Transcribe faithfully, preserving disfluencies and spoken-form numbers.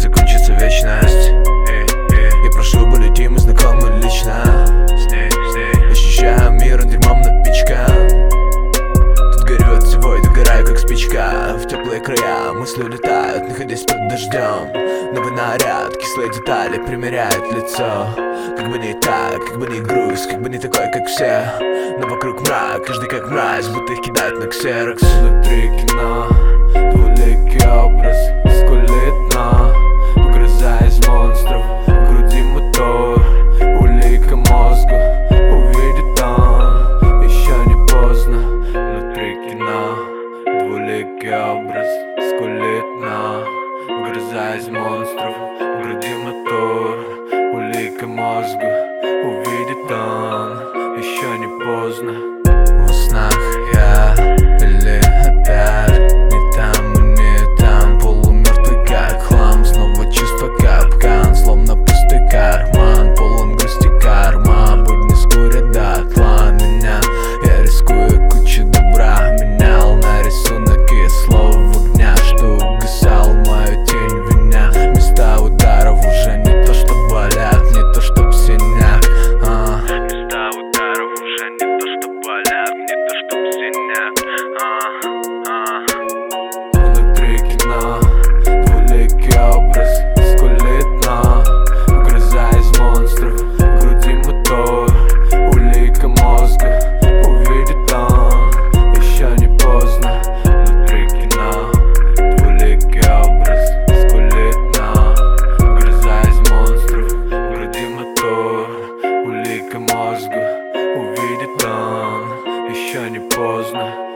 закончится вечность. Я прошу, полети, мы знакомы лично. Ощущаю мир, он дерьмом напичкан. Тут горю от всего и догораю, как спичка. В теплые края мысли улетают, находясь под дождем. Новый наряд, кислые детали примеряют лицо. Как бы не так, как бы не грусть, как бы не такой, как все. Но вокруг мрак, каждый как мразь, будто их кидают на ксерокс. Внутри кино, двуликий образ скулит, но угрызая из монстров, в груди мотор, улика мозгу. Увидит он, еще не поздно. Внутри кино, двуликий образ скулит, но угрызая из монстров, в груди мотор, улика мозгу. Увидит он, еще не поздно. В снах я или опять не там и не там, полумертвый как хлам, снова чувство капкан, словно пустой карман, полон грусти карма, будни скурят дотла меня. Я рискую кучу добра, менял на рисунок и слово огня, что угасал мою тень виня. Места ударов уже не то, что болят, не то, что синяк. а. Места ударов уже не то, что болят, не то, что синяк. а. а. Внутри кино, двуликий образ скулит, но угрызая из монстров, в груди мотор, улика мозга. Увидит он, еще не поздно. Внутри кино, двуликий образ скулит, но угрызая из монстров, в груди мотор, улика мозга. Увидит он, еще не поздно.